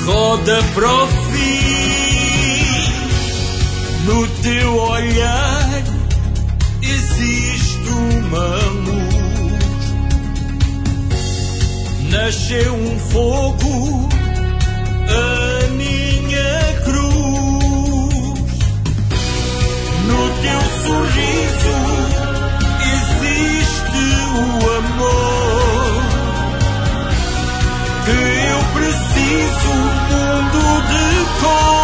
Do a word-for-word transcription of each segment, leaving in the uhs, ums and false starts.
roda para o fim. No teu olhar existe uma luz. Nasceu um fogo, a minha cruz. No teu sorriso existe o amor que eu preciso, mundo de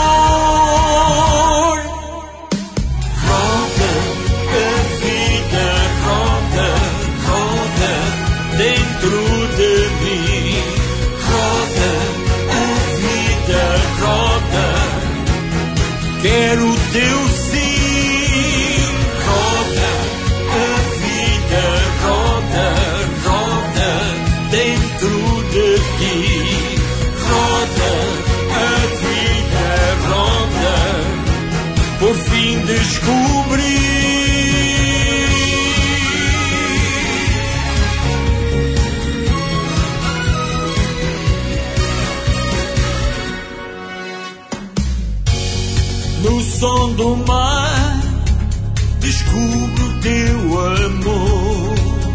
cor. Roda, a vida roda, roda dentro de mim. Roda, a vida roda, quero o teu sim. Roda, a vida roda, roda dentro de ti. Roda, a vida roda, por fim descobri. No som do mar descubro o teu amor.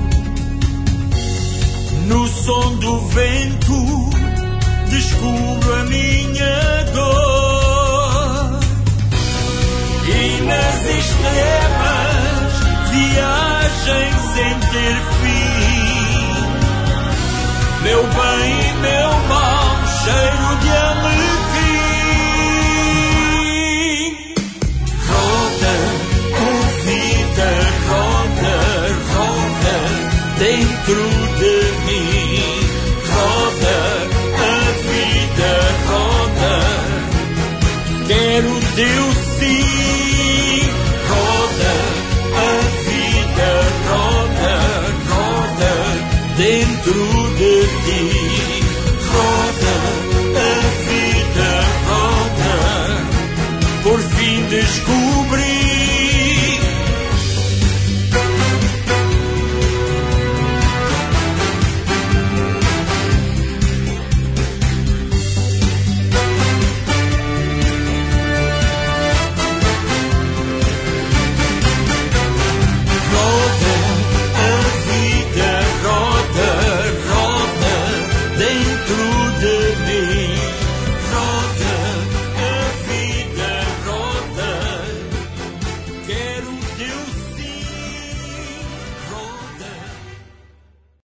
No som do vento descubro a minha dor. E nas estrelas viagem sem ter fim. Meu bem e meu mal, cheiro de alecrim. Roda, a vida roda, roda dentro de mim. Roda, a vida roda, quero o teu